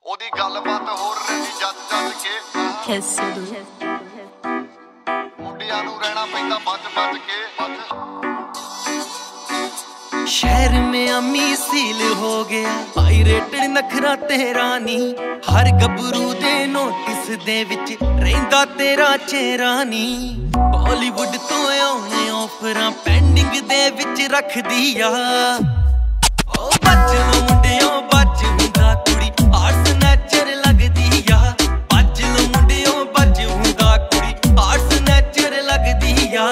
ਉਹਦੀ ਗੱਲਬਾਤ ਹੋਰ ਰਹੀ ਜੱਜ ਕੇ ਮੁੰਡਿਆਂ ਨੂੰ ਰਹਿਣਾ ਪੈਂਦਾ ਬਚ ਕੇ शहर में अम्मी सील हो गया पायरेटेड नखरा तेरा नी हर गबरू दे नोटिस दे विच रहिंदा तेरा चेहरा नी बॉलीवुड तो आउने ऑफरां पेंडिंग दे विच रख दिया ओ बच लो मुंडियों बच हुंदा कुड़ी आर्ट्स नेचर लगदी आ बच लो मुंडियों बच हुंदा कुड़ी आर्ट्स नेचर लगदी आ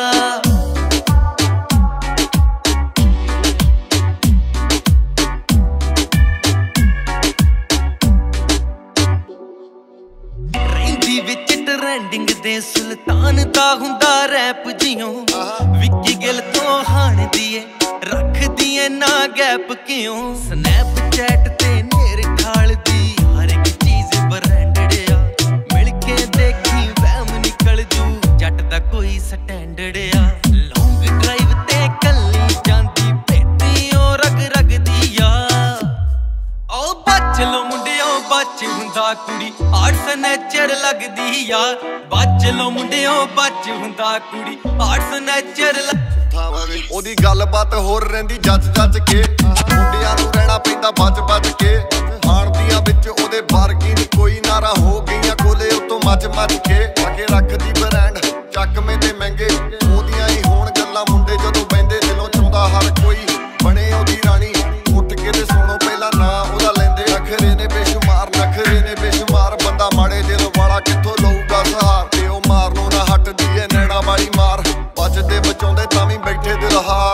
ट्रेंडिंग दे सुल्तान दा हुंदा रैप जियों विक्की गिल तो हाण दिए रख दिए ना गैप क्यों स्नैपचैट ते नेर ठाल दी हर एक चीज ब्रांडेड आ मिल के देखी वहम निकल जू जट दा कोई स्टैंडर्ड आ लॉन्ग ड्राइव ते कल्ली जांदी बेटियों रग रग दिया ओ बच लो मुंडियों बच हुंदा कुड़ी आर्ट्स नेचर लगदी यार बच लो मुंडियों बच हुंदा कुड़ी आर्ट्स नेचर ਉਹਦੀ ਗੱਲਬਾਤ ਹੋਰ ਰਹਿੰਦੀ ਜੱਜ ਕੇ ਮੁੰਡਿਆਂ ਨੂੰ ਰਹਿਣਾ ਪੈਂਦਾ ਬਚ ਕੇ ਖਾਣ ਦੀਆਂ ਵਿੱਚ ਉਹਦੇ ਵਰਗੀ ਨਹੀਂ ਕੋਈ ਨਾਰਾ ਹੋ ਗਈਆਂ ਕੋਲੇ ਉਤੋਂ ਮੱਚ ਕੇ ਆਕੇ ਰੱਖਦੀ ਬ੍ਰਾਂਡ ਚੱਕਵੇਂ ਤੇ ਮਹਿੰਗੇ ਉਹਦੀਆਂ ਹੀ ਹੋਣ ਗੱਲਾਂ ਮੁੰਡੇ ਜਦੋਂ ਬੈਂਦੇ ਦਿਲੋਂ ਚਾਹੁੰਦਾ ਹਰ ਕੋਈ ਬਣੇ ਉਹਦੀ ਰਾਣੀ ਉੱਠ ਕੇ ਤੇ ਸੁਣੋ ਪਹਿਲਾਂ ਨਾ ਉਹਦਾ ਲੈਂਦੇ ਨਖਰੇ ਨੇ ਬੇਸ਼ੁਮਾਰ ਬੰਦਾ ਮਾੜੇ ਦਿਲ ਵਾਲਾ ਕਿੱਥੋਂ ਲਊਗਾ ਸਹਾਰ ਤੇ ਉਹ ਮਾਰਨੋਂ ਨਾ ਹਟਦੀ ਏ ਨੈਣਾ ਵਾਲੀ ਮਾਰ ਬਚਦੇ ਬਚਾਉਂਦੇ ਤਾਂ ਵੀ ਬੈਠੇ ਦਿਲ ਹਾਰ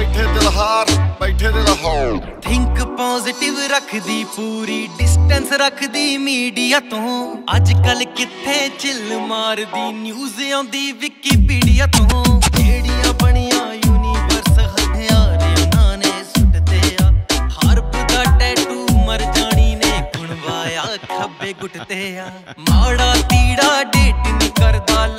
थिंक पॉजिटिव रखदी पूरी डिस्टेंस रखदी मीडिया तो अजकल किथे चिल मारदी न्यूज़ आउंदी विकीपीडिया तो जेड़ियां बनियां यूनिवर्स हथियार उन्हां ने सुटते आ हरप दा टैटू मर जानी ने गुणवाया खब्बे गुटते आ माड़ा तीड़ा डेट नहीं करदा